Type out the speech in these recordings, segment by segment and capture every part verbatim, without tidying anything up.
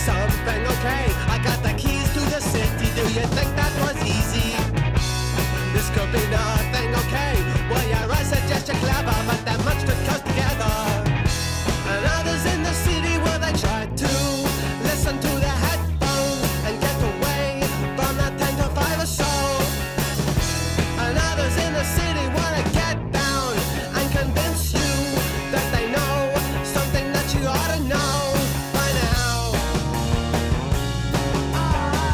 something, okay? I got the keys to the city, do you think that was easy? This could be nothing, okay? Well, yeah, I suggest you're clever, but they're much too close together. And others in the city, well, they try to listen to the headphone and get away from that ten to five or so. And others in the city wanna get down and convince you that they know something that you ought to know by now. Oh,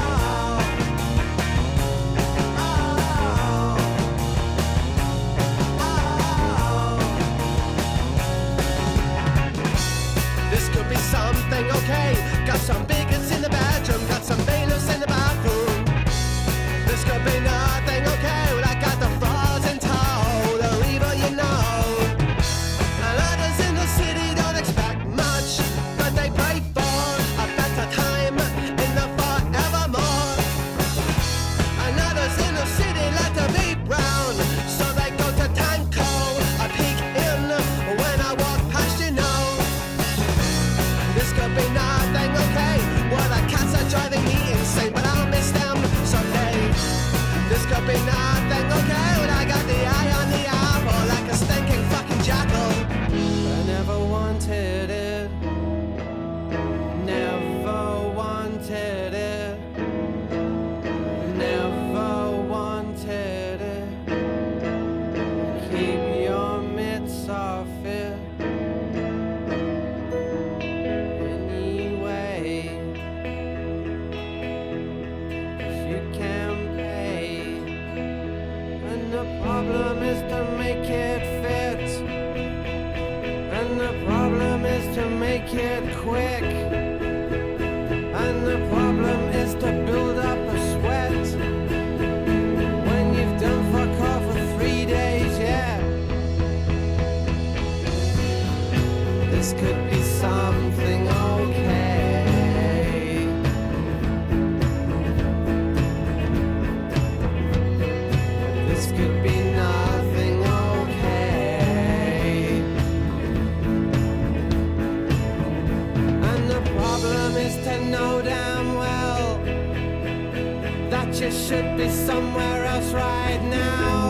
oh, oh. This could be something, okay? Got some bigots in the bedroom, got some bailiffs in the bathroom. This could be nothing, okay? Well, I got the frauds in tow, the evil you know. And others in the city don't expect much, but they pray for a better time in the forevermore. And others in the city like to be brown, so they go to Tanko, I peek in when I walk past, you know. This could be nothing, okay? Well, the cats are driving me insane, but I'll miss them someday. This could be nothing, okay? Well, I got the eye on the apple like a stinking fucking jackal. I never wanted it. Never wanted it. Never wanted it. Keep your mitts off it. Anyway, 'cause you can pay. And the problem is to make it fit. And the problem is to make it quick. And the problem is to build up a sweat when you've done fuck all for three days, yeah. This could be something, okay? This could be nothing, okay? And the problem is to know damn well that you should be somewhere else right now.